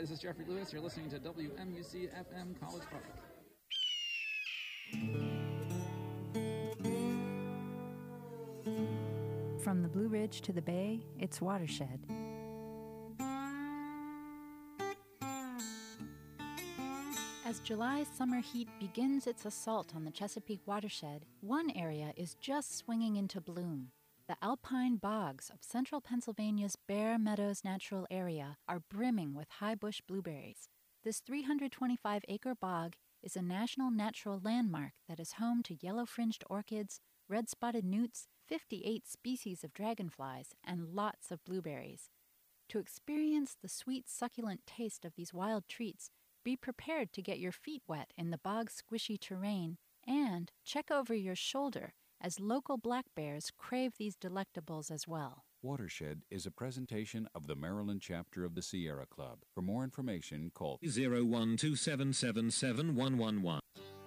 this is Jeffrey Lewis. You're listening to WMUC FM College Park. From the Blue Ridge to the Bay, it's Watershed. As July's summer heat begins its assault on the Chesapeake watershed, one area is just swinging into bloom. The alpine bogs of central Pennsylvania's Bear Meadows Natural Area are brimming with high bush blueberries. This 325-acre bog is a national natural landmark that is home to yellow-fringed orchids, red-spotted newts, 58 species of dragonflies, and lots of blueberries. To experience the sweet, succulent taste of these wild treats, be prepared to get your feet wet in the bog's squishy terrain, and check over your shoulder as local black bears crave these delectables as well. Watershed is a presentation of the Maryland chapter of the Sierra Club. For more information, call 012777111.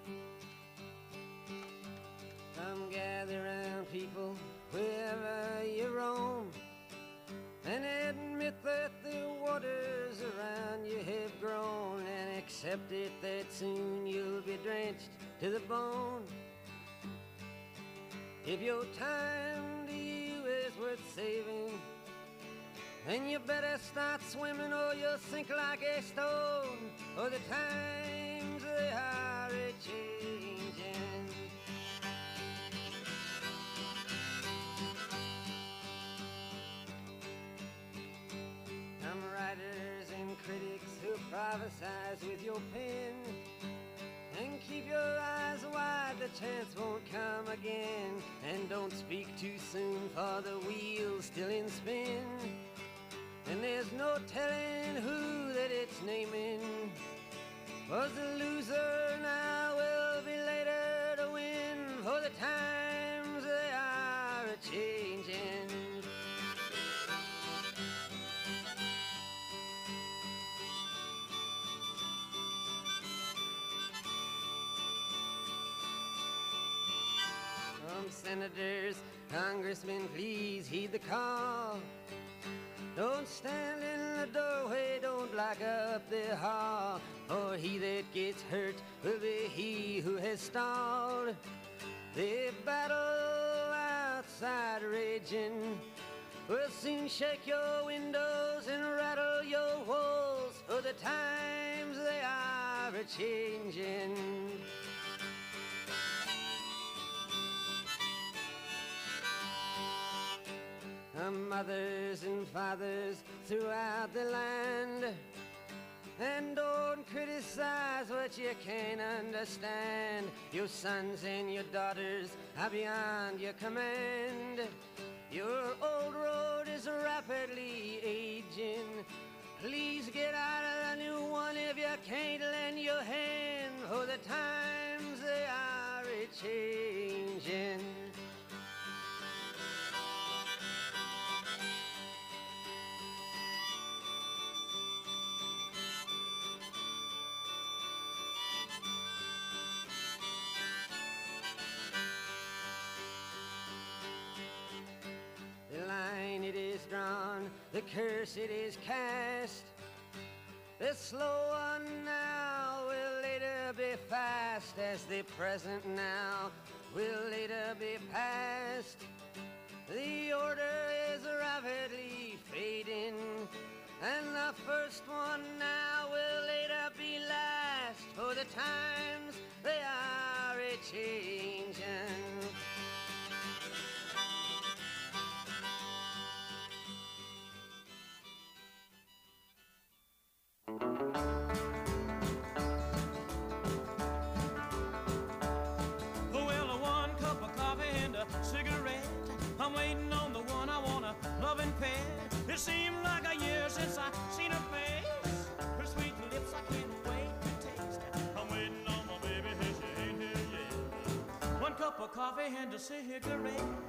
Come gather round, people, wherever you roam, and admit that the waters around you have grown, and accept it that soon you'll be drenched to the bone. If your time to you is worth saving, then you better start swimming or you'll sink like a stone, for the times they are a-changing. Some writers and critics who prophesize with your pen, and keep your eyes wide, the chance won't come again. And don't speak too soon, for the wheel's still in spin, and there's no telling who that it's naming. Was the loser now will be later to win, for the times they are a-changing. Senators, congressmen, please heed the call. Don't stand in the doorway, don't block up the hall, for he that gets hurt will be he who has stalled. The battle outside raging will soon shake your windows and rattle your walls, for the times they are a-changing. Mothers and fathers throughout the land, and don't criticize what you can't understand. Your sons and your daughters are beyond your command. Your old road is rapidly aging. Please get out of the new one if you can't lend your hand, for the times they are a-changing. It is drawn, the curse it is cast. The slow one now will later be fast, as the present now will later be past. The order is rapidly fading, and the first one now will later be last, for the times they are a-changing. Cigarette, I'm waiting on the one I wanna love and pet. It seemed like a year since I seen her face. Her sweet lips I can't wait to taste. I'm waiting on my baby, and she ain't here yet. One cup of coffee and a cigarette.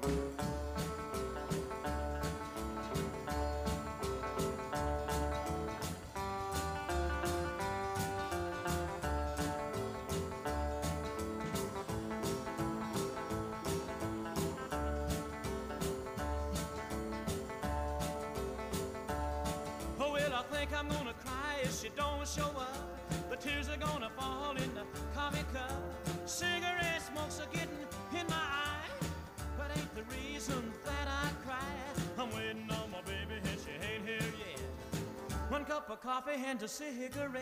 I'm gonna cry if she don't show up, the tears are gonna fall in the coffee cup. Cigarette smokes are getting in my eye, but ain't the reason that I cry. I'm waiting on my baby and she ain't here yet. One cup of coffee and a cigarette.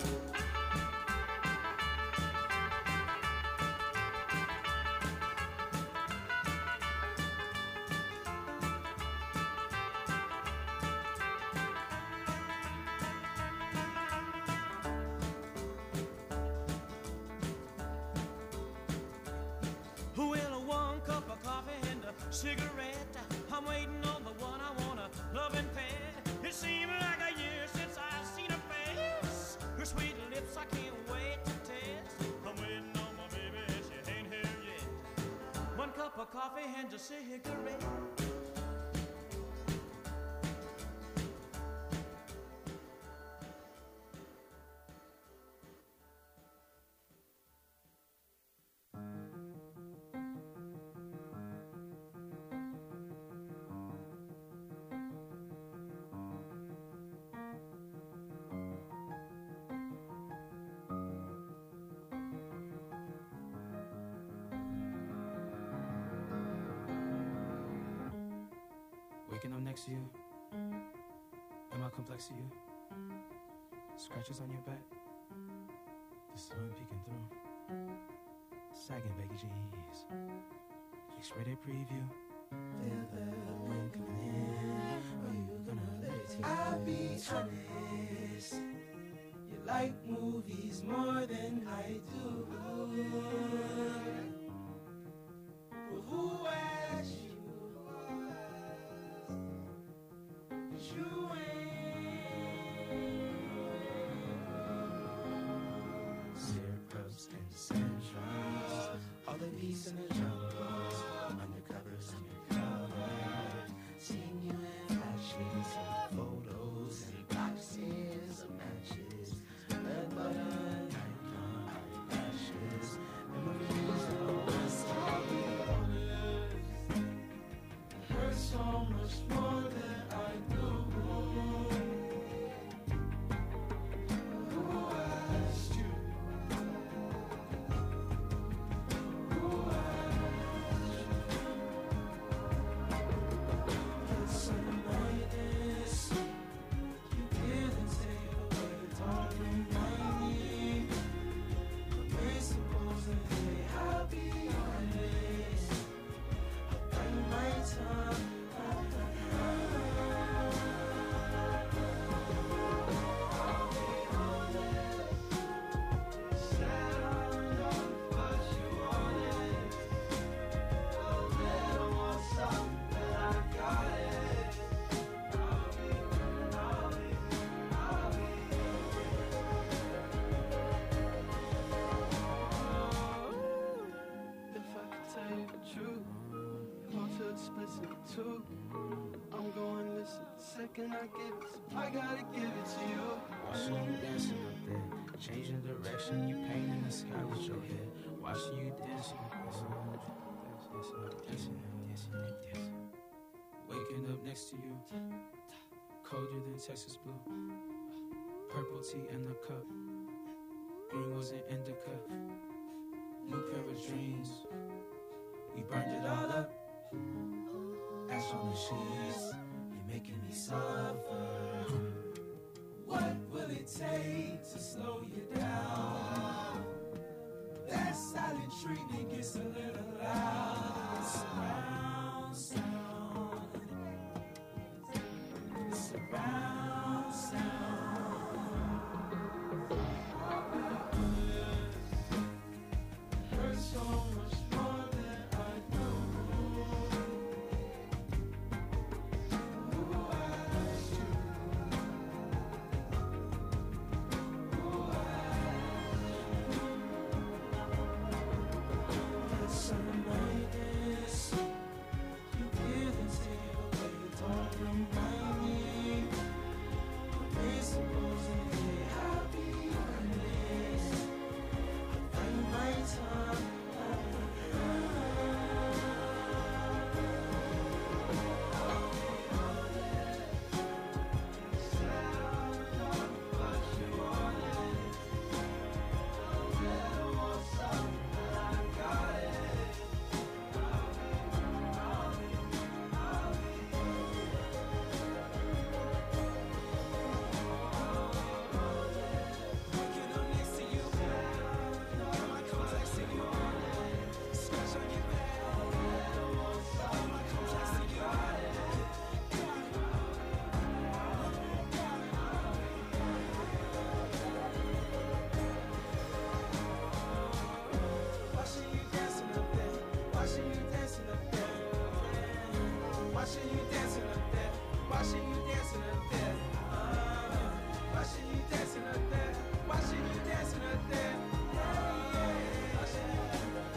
Cigarette, I'm waiting on the one I wanna love and pet. It seems like a year since I've seen her face. Her sweet lips I can't wait to taste. I'm waiting on my baby and she ain't here yet. One cup of coffee and a cigarette. Waking up next to you. Am I complex to you? Scratches on your back. The sun peeking through. Sagging baggy jeans. X-rated preview. Feel the wind coming in. Are you gonna let it take? I'll be honest. You like movies more than I do. But who asked you? Syrups and essentials, all the peace and the jungles, undercovers undercover. Seeing you in flashes, photos and boxes of matches, red button, icon, eyelashes, memories of us all the It hurts so much more than I do. I'm going to listen. Second I give it, so I gotta give it to you. Watching you dancing up there, changing direction, you painting the sky with your head. Watching you dancing, dancing. Waking up next to you, colder than Texas blue. Purple tea in the cup, green was an indica. New pair of dreams, we burned it all up. Ash on the sheets, you're making me suffer. What will it take to slow you down? That silent treatment gets a little loud. Surround sound. Surround sound. Hurts so much more than I know. you dancing up there? Why should you dancing up there? Why should you dancing up there? Why should you?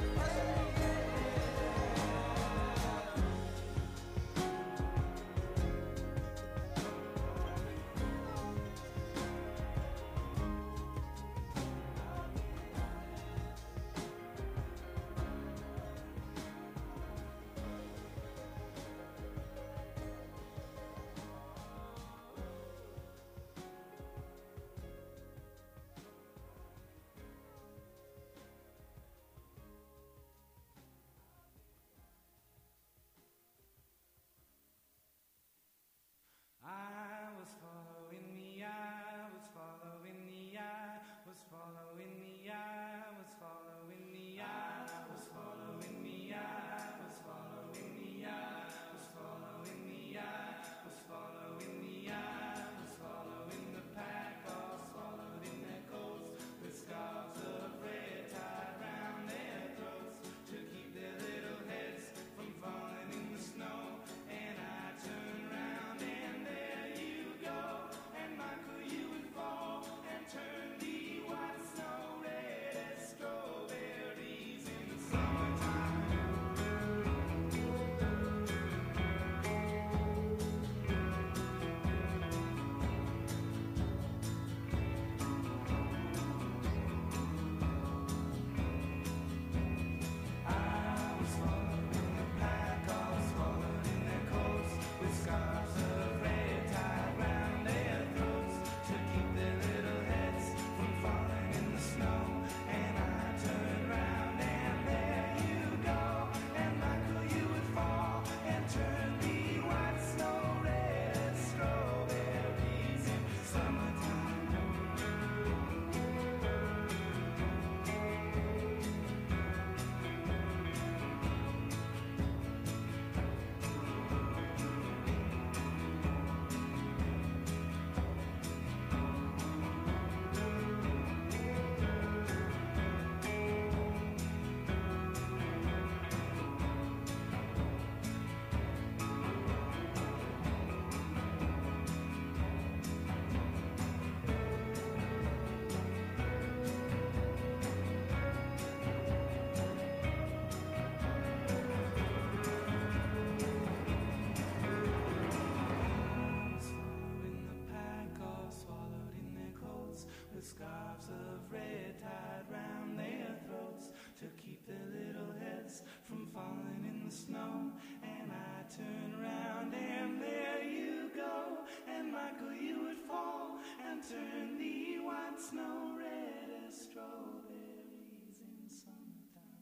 Scarves of red tied round their throats to keep their little heads from falling in the snow. And I turn around and there you go. And Michael, you would fall and turn the white snow red as strawberries in summertime.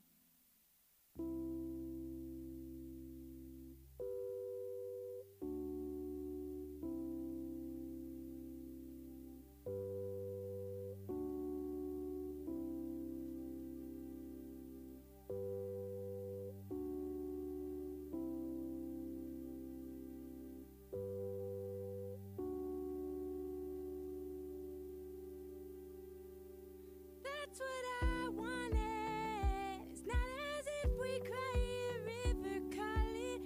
That's what I wanted. It's not as if we cry a river, call it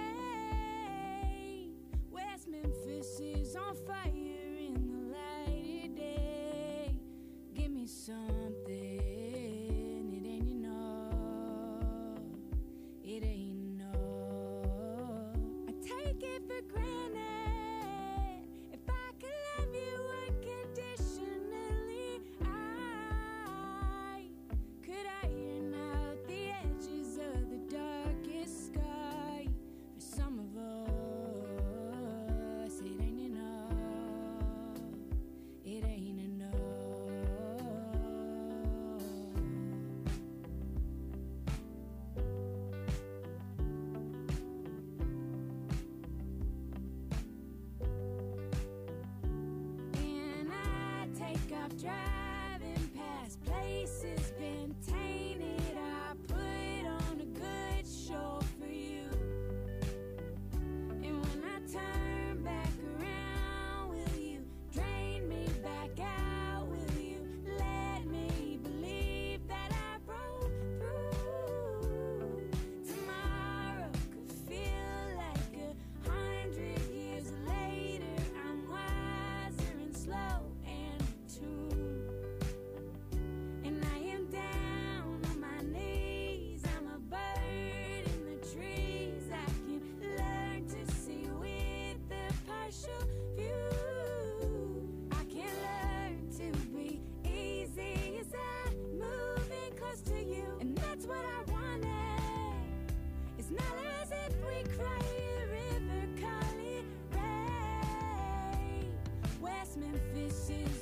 rain. West Memphis is on fire in the light of day. Give me something, it ain't enough. It ain't enough. I take it for granted. If I could love you unconditionally, I could iron out the edges of the darkest sky. For some of us, it ain't enough. It ain't enough. And I take off driving past places been tainted. I put on a good show for you. And when I turn back around, will you drain me back out? Will you let me believe that I broke through? Tomorrow could feel like 100 years later.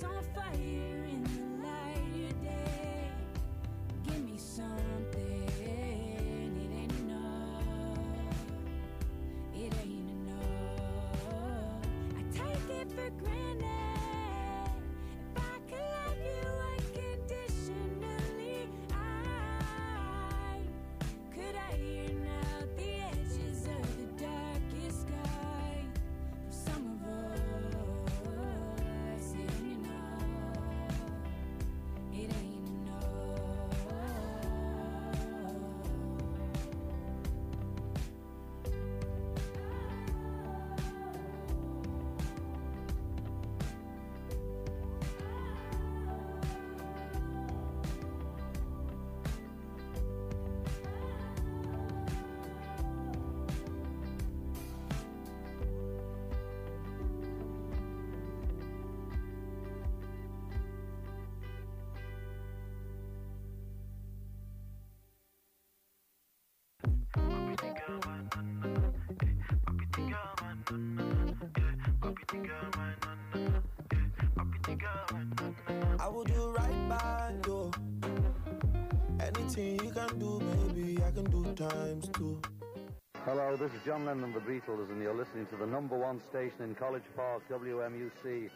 on fire in the light of day. Give me something, it ain't enough. It ain't enough. I take it for granted. If I could love you unconditionally, could iron out the edges of the darkest sky. For some of us, it ain't enough. It ain't enough. I will do right by you. Anything you can do, maybe I can do times two. Hello, this is John Lennon of the Beatles, and you're listening to the #1 station in College Park, WMUC.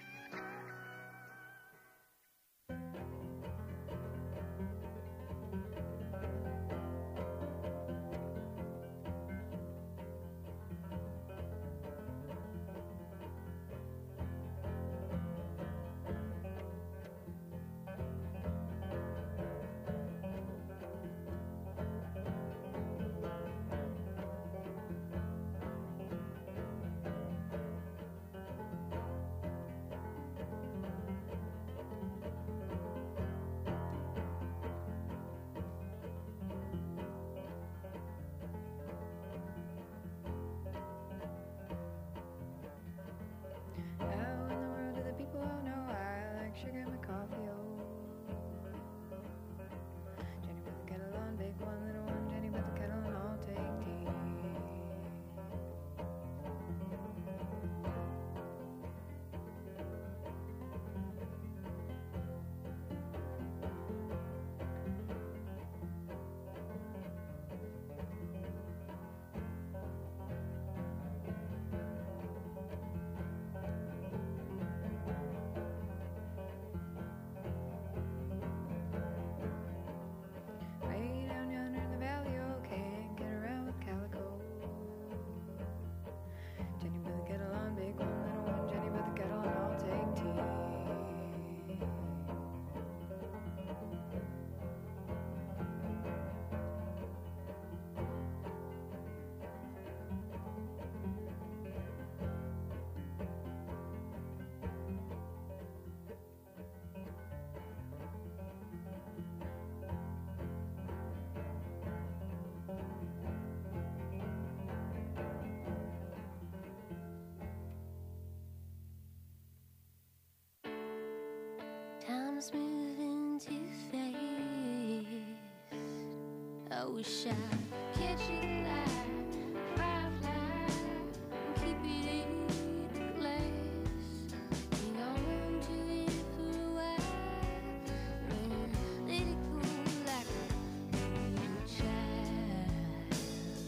Time's moving too fast. I wish I could catch you like firefly and keep it in the glass. Hang on to it for a while and let it go like a little child.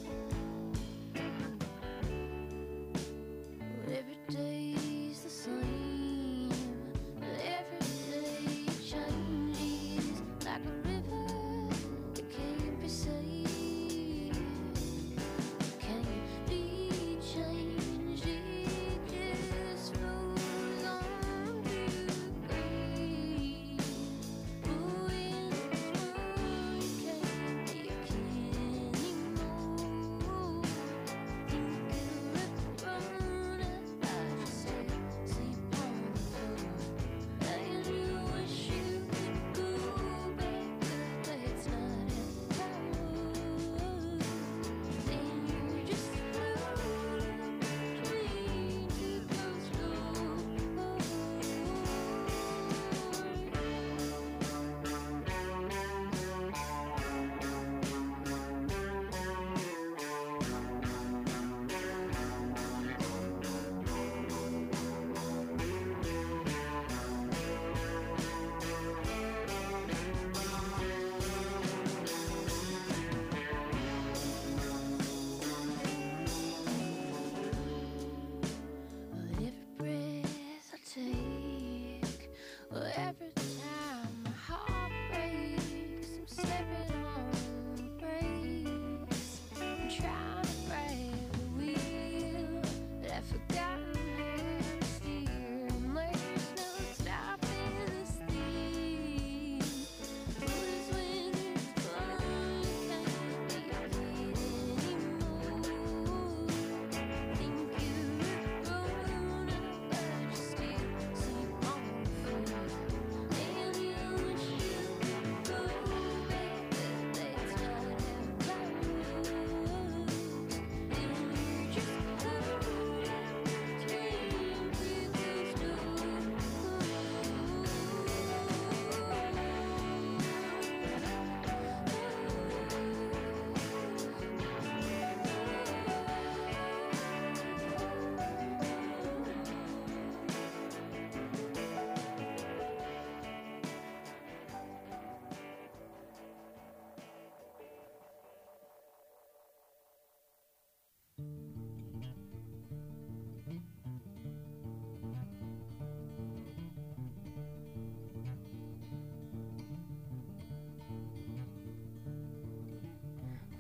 But every day's the same. Every day changes like a river that can't be saved.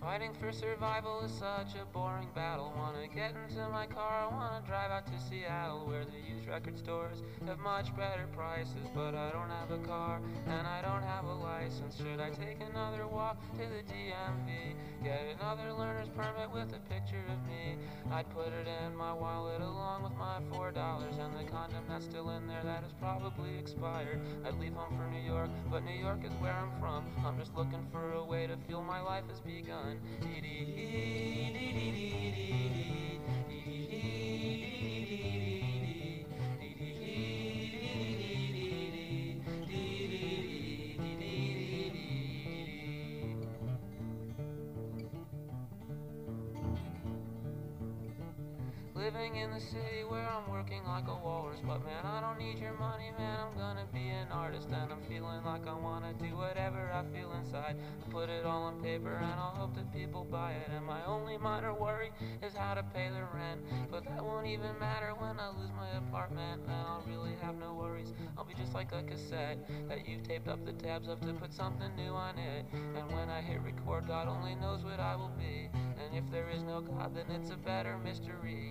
Fighting for survival is such a boring battle. Wanna get into my car, wanna drive out to Seattle, where the used record stores have much better prices. But I don't have a car, and I don't have a license. Should I take another walk to the DMV? Get another learner's permit with a picture of me? I'd put it in my wallet along with my $4 and the condom that's still in there that is probably expired. I'd leave home for New York, but New York is where I'm from. I'm just looking for a way to feel my life has begun. Living in the city where I'm working like a walrus. But man, I don't need your money, man, I'm gonna be an artist. And I'm feeling like I wanna do whatever I feel inside. Put it all on paper and I'll hope that people buy it. And my only minor worry is how to pay the rent. But that won't even matter when I lose my apartment. And I'll really have no worries, I'll be just like a cassette that you've taped up the tabs of to put something new on it. And when I hit record, God only knows what I will be. And if there is no God, then it's a better mystery.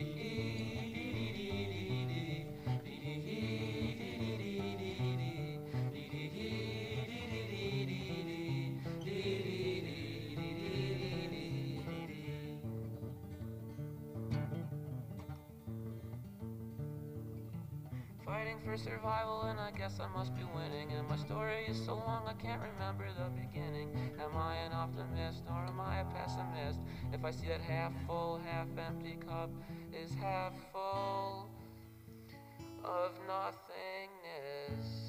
Fighting for survival, and I guess I must be winning. And my story is so long I can't remember the beginning. Am I an optimist or am I a pessimist? If I see that half full, half empty cup is half full of nothingness.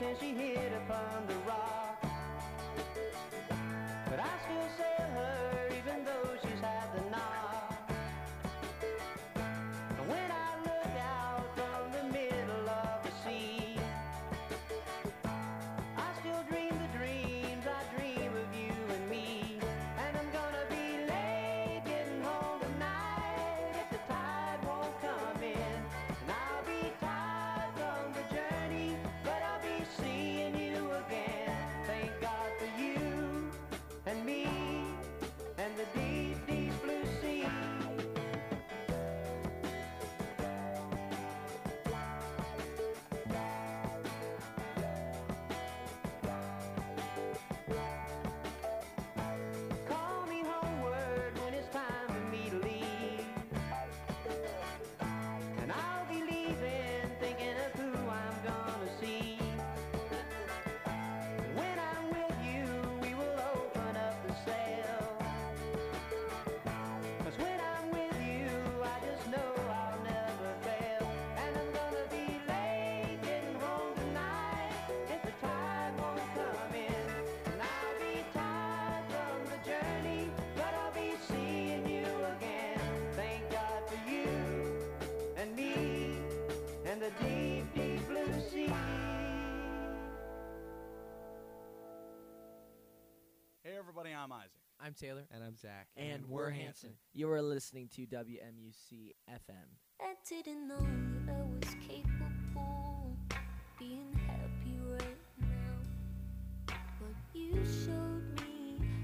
since she hit upon the rock. But I still sail her even though she's had the knock. And when I look out from the middle of the sea, I still dream the dreams I dream of you and me. And I'm gonna be late getting home tonight if the tide won't come in. And I'll be tired from the journey, but I'll be seeing you again. Thank God for you and me and the deep, deep blue sea. Call me homeward when it's time for me to leave, and I'll be leaving thinking of who I'm gonna see. When I'm with you, we will open up the sail. 'Cause when I'm with you, I just know I'll never fail. And I'm gonna be late getting home tonight if the tide won't come in. And I'll be tired from the journey, but I'll be seeing you again. Thank God for you and me and the deep, deep blue sea. Hey everybody, I'm Isaac. I'm Taylor. And I'm Zach. And we're Hanson. You are listening to WMUC FM. I didn't know that I was capable of being happy right now, but you showed me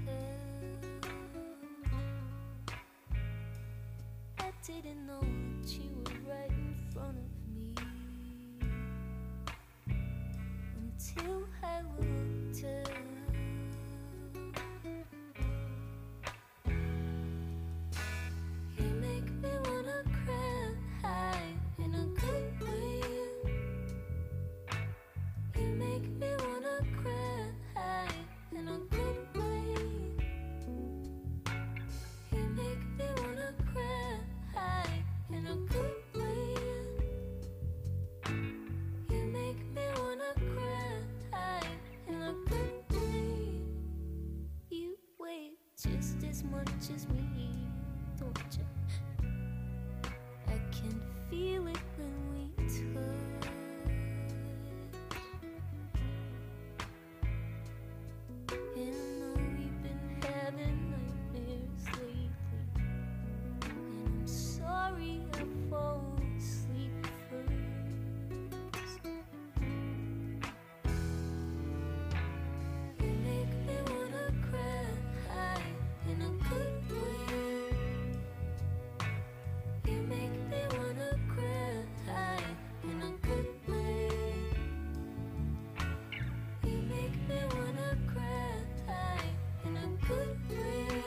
how. I didn't know that you were right in front of me until I looked up. You make me wanna cry in a good way. You make me wanna cry in a good way. You make me wanna cry in a good way. You make me wanna cry in a good way. You weigh just as much as me, don't you? I can feel it when we touch. And I know we've been having nightmares lately, and I'm sorry I fall asleep first. You make me wanna cry in a good way. You make me wanna cry in a good way. You make me wanna cry in a good way.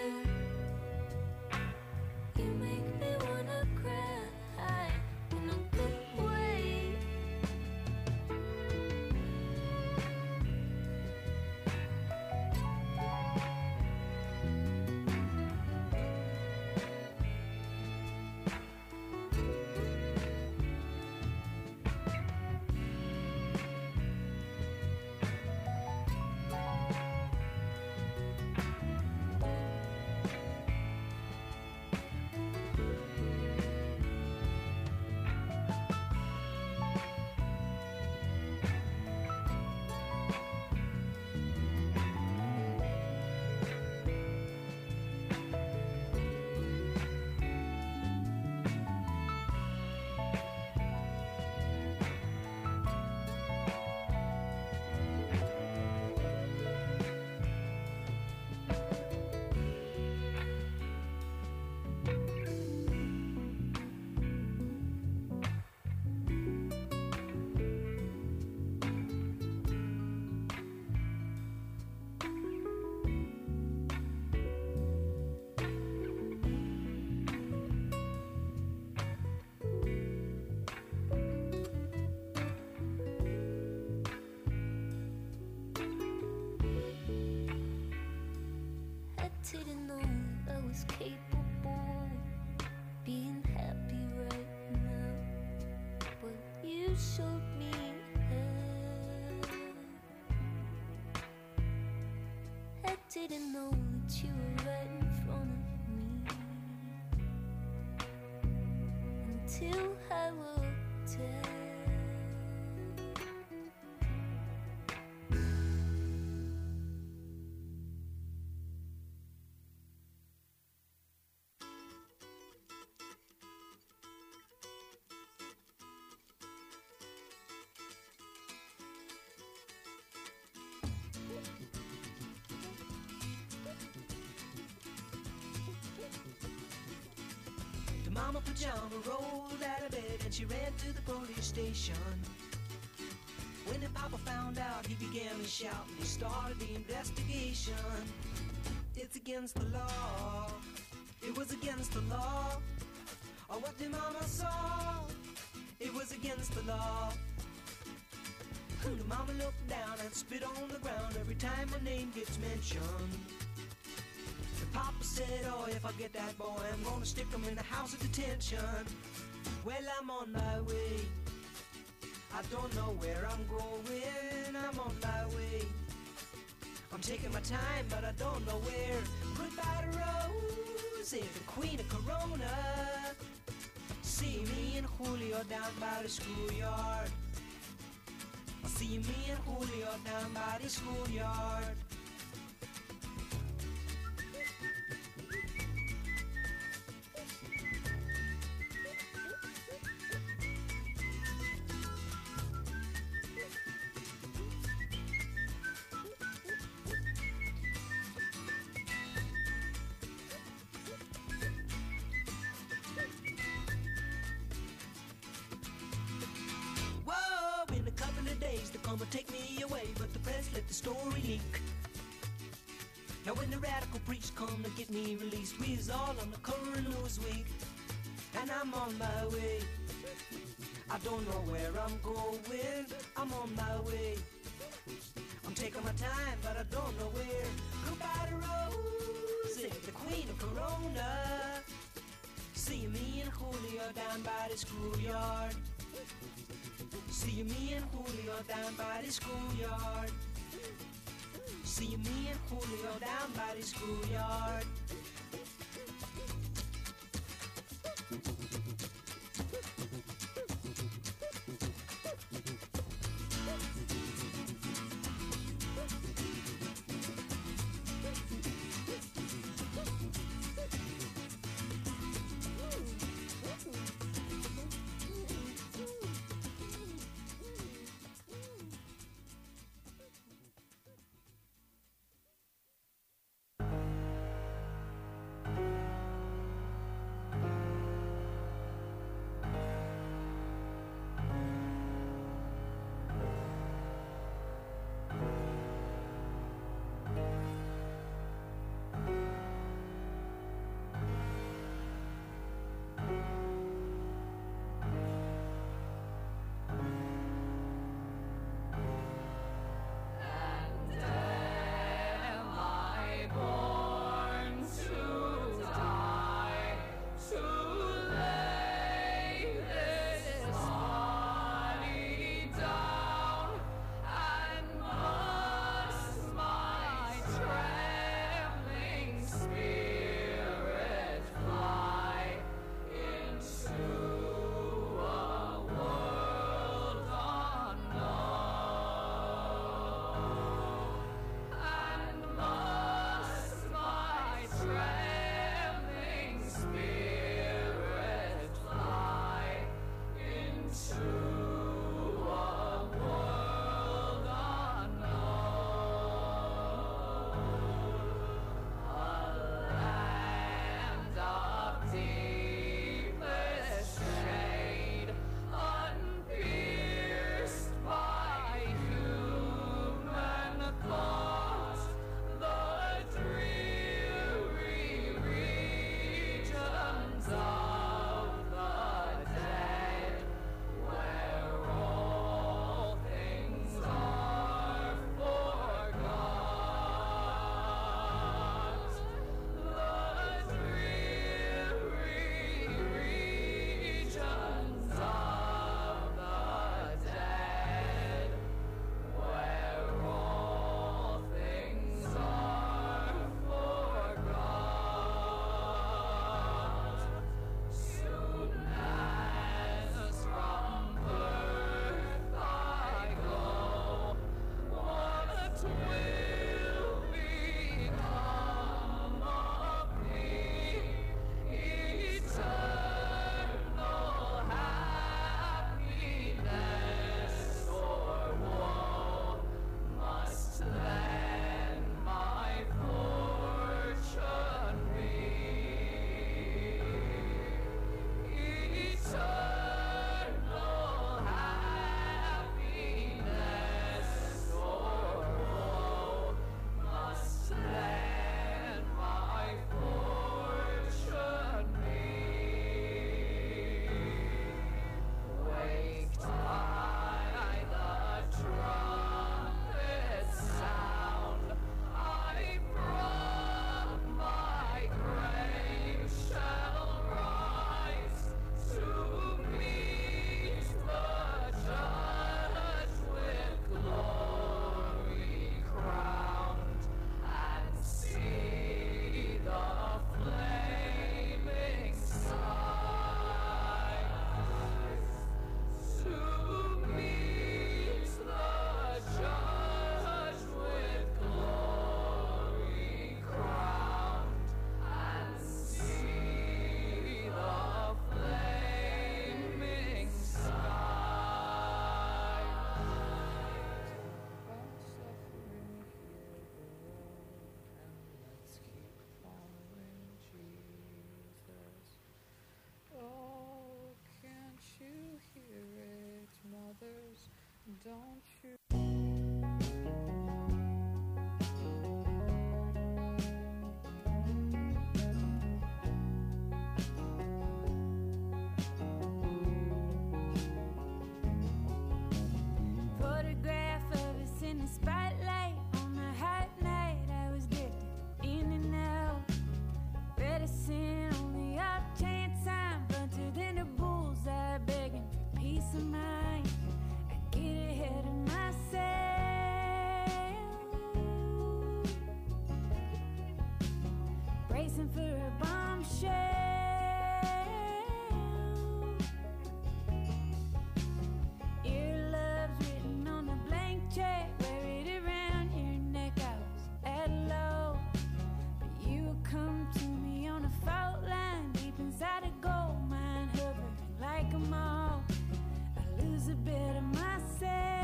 You make me wanna cry in a good way. I didn't know I was capable of being happy right now, but you showed me how. I didn't know that you were right in front of me until I looked at. Mama Pajama rolled out of bed and she ran to the police station. When the Papa found out, he began to shout and he started the investigation. It's against the law. It was against the law. Or what the Mama saw. It was against the law. The Mama looked down and spit on the ground every time her name gets mentioned. Papa said, oh, if I get that boy, I'm gonna stick him in the house of detention. Well, I'm on my way. I don't know where I'm going. I'm on my way. I'm taking my time, but I don't know where. Goodbye to Rose, the queen of Corona. See me and Julio down by the schoolyard. See me and Julio down by the schoolyard. Take me away, but the press let the story leak. Now when the radical preach come to get me released, we is all on the cover of Newsweek. And I'm on my way. I don't know where I'm going. I'm on my way. I'm taking my time, but I don't know where. Goodbye to Rose, the queen of Corona. See me and Julio down by the schoolyard. See me and Julio down by the schoolyard. See me and Julio down by the schoolyard. bracing for a bombshell. Earlobes written on a blank check, wear it around your neck. I was at low, but you come to me on a fault line, deep inside a gold mine, hovering like a moth. I lose a bit of myself.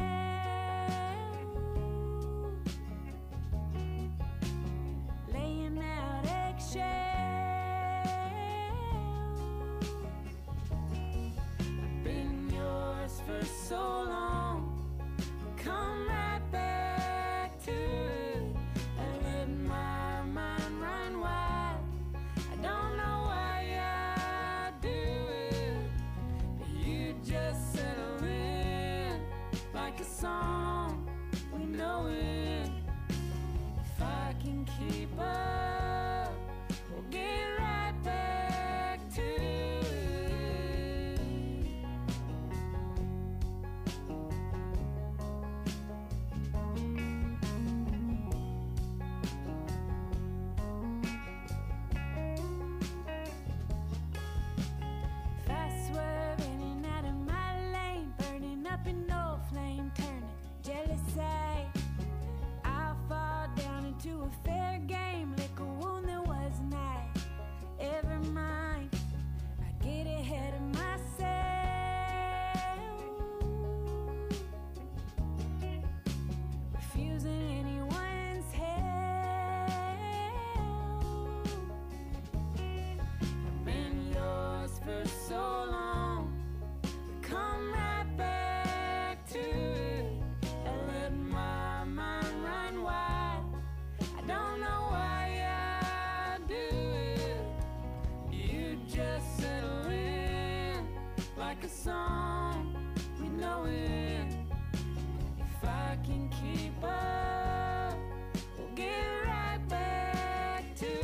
Laying out eggshells. I've been yours for so long. Come right back to it. I let my mind run wild. I don't know why I do it, but you just settle in like a song. We know it. If I can keep up, we'll get right back to it. If I swerve in and out of my lane, burning up in no flame, turning jealous eye, I'll fall down into a fair game, lick a wound that was night. Ever mind, I get ahead of myself, refusing anyone's help. I've been yours for so long. Come right back to it. I let my mind run wild. I don't know why I do it. You just settle in like a song. We know it. If I can keep up, we'll get right back to it.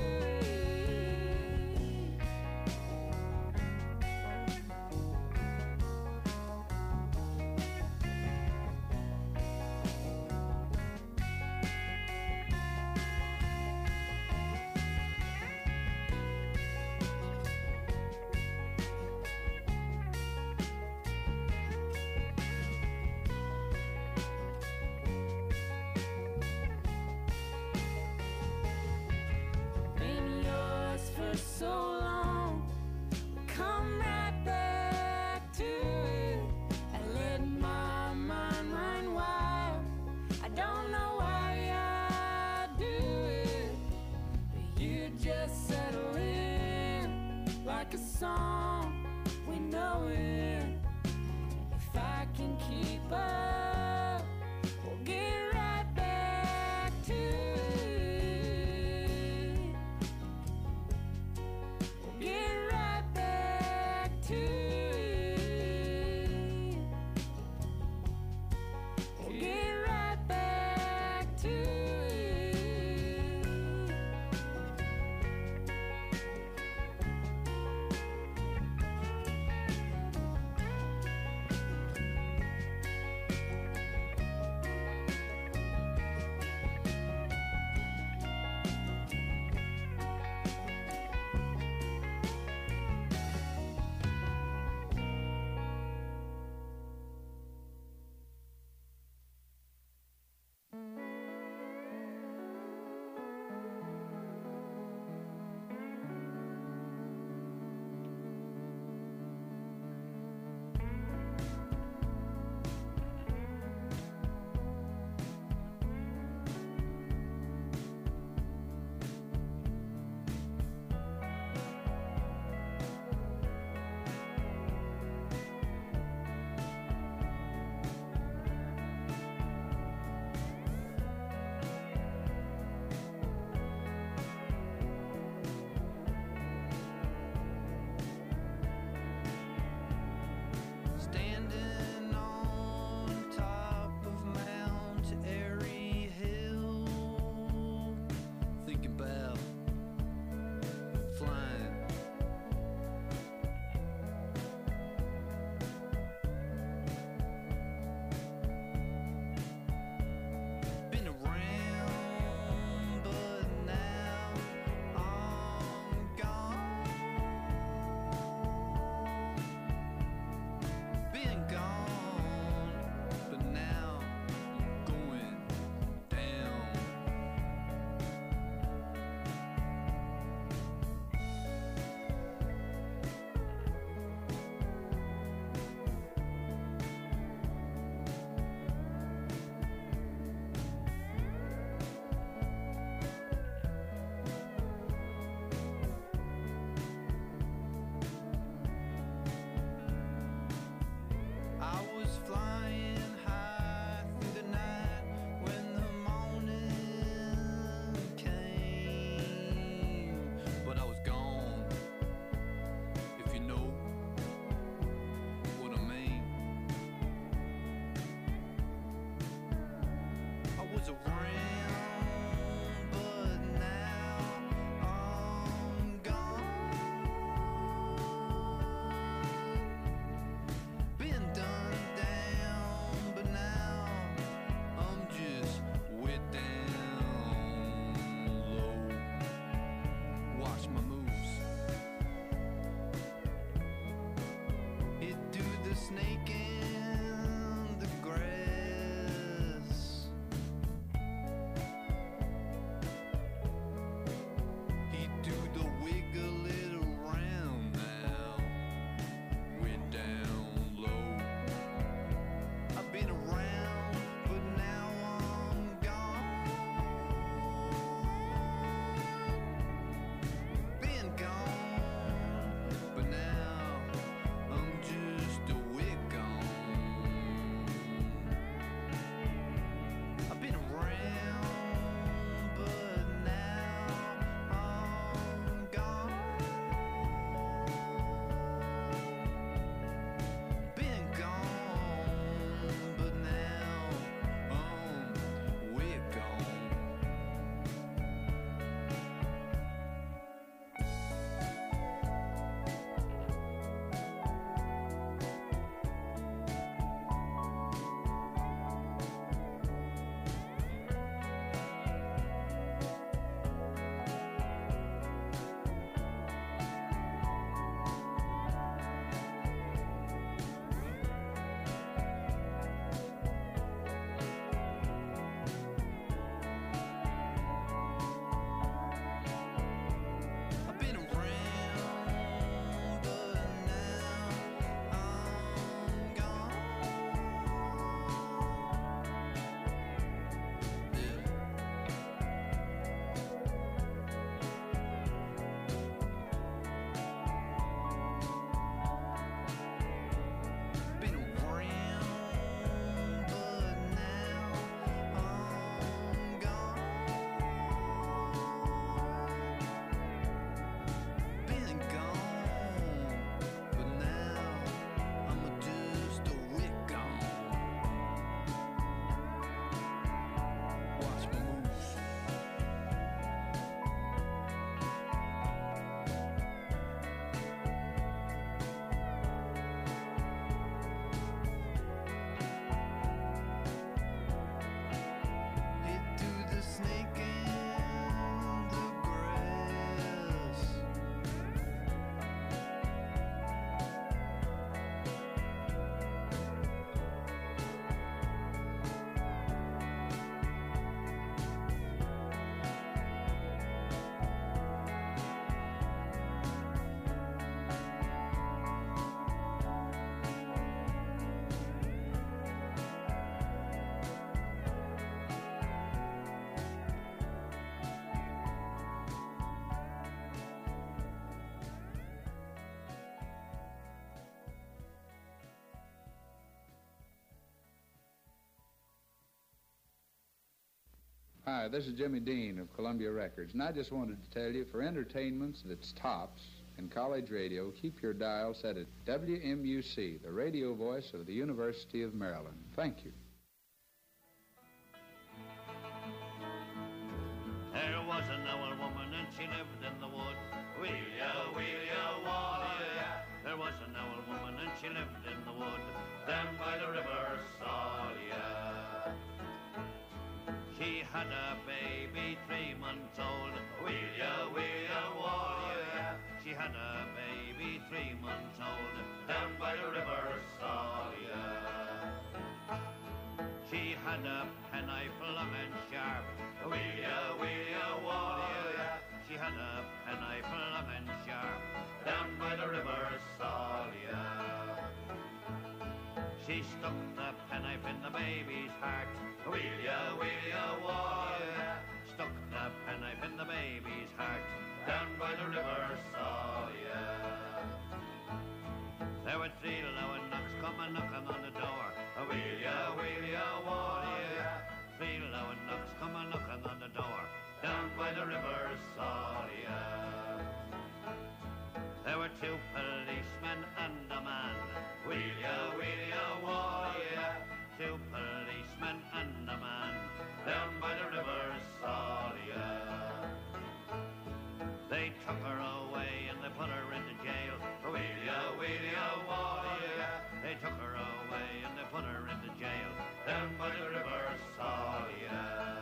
Been yours for so long. Come right back to it. I let my mind run wild. I don't know why I do it, but you just settle in like a song. We know it. If I can keep up, we'll get right back to it. We'll get right back to it. We'll get right back to it. Hi, this is Jimmy Dean of Columbia Records, and I just wanted to tell you, for entertainments that's tops in college radio, keep your dial set at WMUC, the radio voice of the University of Maryland. Thank you. There was an old woman and she lived in the wood. Wheel ya, wall-ya. There was an old woman and she lived in the wood, down by the river Salya. She had a baby 3 months old. Wheel ya, wall-ya. She had a baby 3 months old, down by the river Salya. She had a penknife long and sharp. Wheel ya, wall-ya. She had a penknife long and sharp, down by the river Salya. She stuck the penknife in the baby's heart. Wheel ya, wall-ya. Stuck the penknife in the baby's heart, down by the river Salya. There were 3 low knocks coming knocking on the door. Wheel ya, wall-ya. 3 low knocks coming knocking on the door, down by the river Salya. There were 2 policemen and a man. Wheel ya, wall-ya. 2 policemen and a man, down by the river Salya. They took her away and they put her into jail. Wheel ya, wall-ya. They took her away and they put her into jail, down by the river Salya.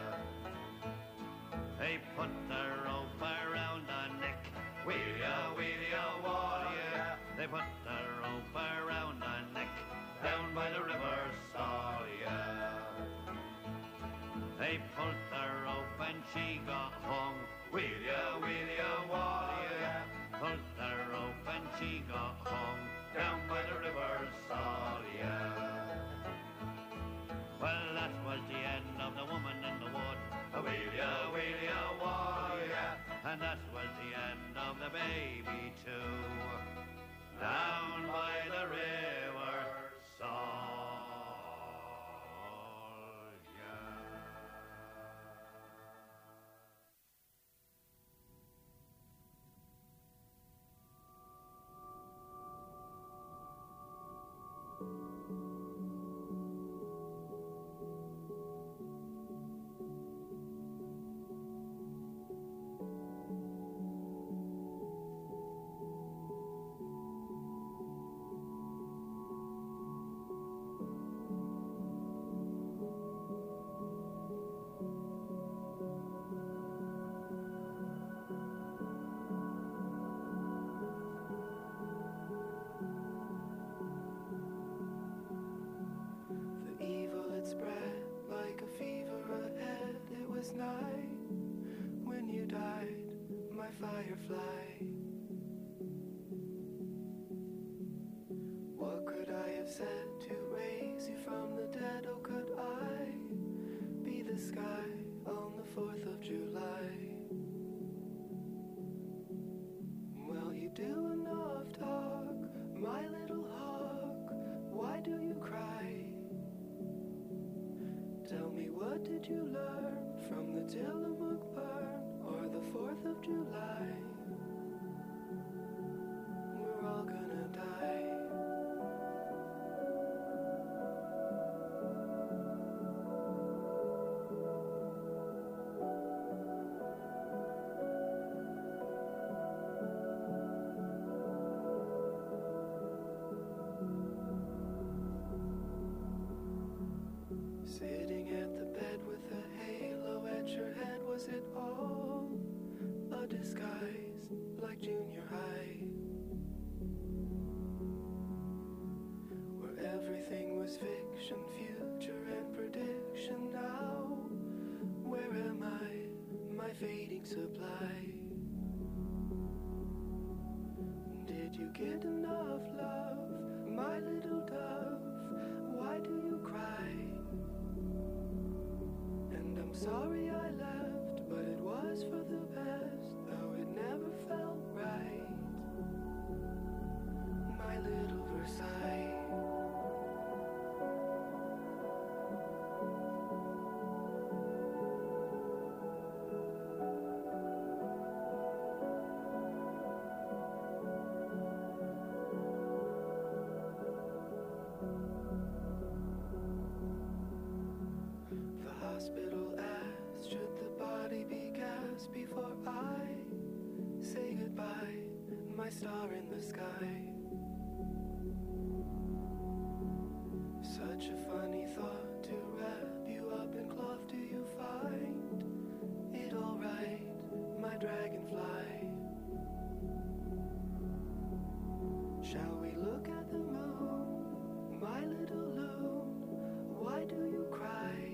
They put the rope around her neck. Wheel ya, wall-ya. They put the rope around her neck, down by the river Salya. They pulled the rope and she got hung. Wheel ya, wall-ya. Pulled the rope and she got hung, down by the river Salya. Well, that was the end of the woman in the wood. Wheel ya, wall-ya. And that was the end of the baby too, down by the river Salya. Night when you died, my firefly. What could I have said to raise you from the dead? Oh, could I be the sky on the 4th of July? Well, you do enough talk, my little hawk. Why do you cry? Tell me, what did you learn from the Tillamook burn or the 4th of July? We're all gonna die. Sitting at the bed with a halo at your head, was it all a disguise like junior high? Where everything was fiction, future and prediction. Now, where am I, my fading supply? Did you get enough love, my little dove? Why do you cry? And I'm sorry I left, but it was for the best, though it never felt right. My little Versailles. star in the sky. Such a funny thought to wrap you up in cloth. Do you find it alright, my dragonfly? Shall we look at the moon, my little loon? Why do you cry?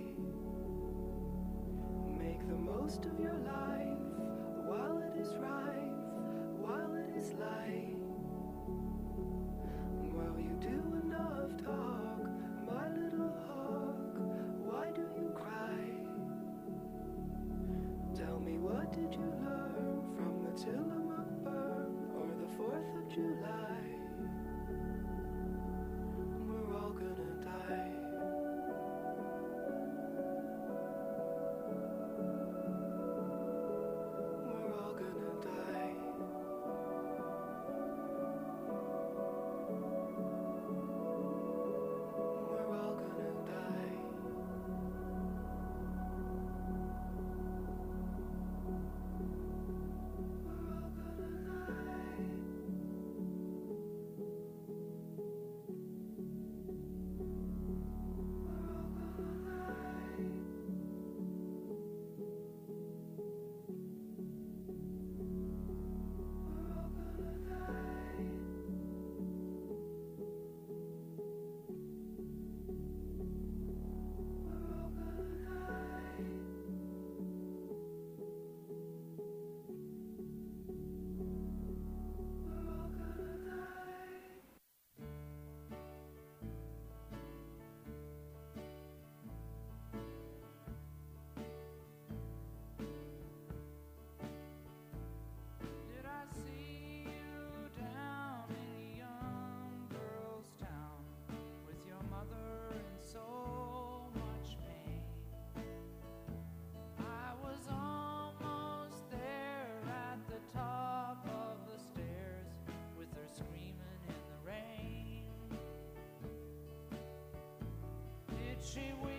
Make the most of your life while it is rife, while it is light. While you do enough talk, my little hawk, why do you cry? Tell me, what did you learn from the Tillamook burn or the 4th of July? We're all gonna die. We're all gonna die. We're all gonna die. We're all gonna die. Did I see you down in a young girl's town with your mother in so much pain? I was almost there at the top of the stairs with her screaming in the rain. Did she weep